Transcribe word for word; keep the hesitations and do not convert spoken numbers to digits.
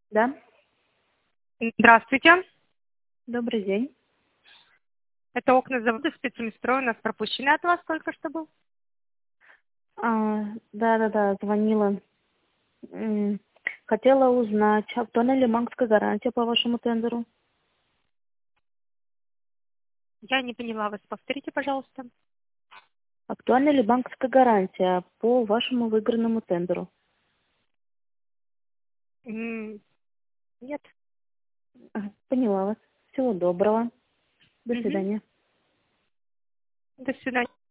Да, Здравствуйте. добрый день. Это окна завода спецместро. У нас пропущенный от вас только что был. А, да-да-да, звонила. М, Хотела узнать, актуальна ли банковская гарантия по вашему тендеру? Я не поняла вас. Повторите, пожалуйста. Актуальна ли банковская гарантия по вашему выигранному тендеру? М, Нет. Ага, поняла вас. Всего доброго. До Мгм. свидания. До свидания.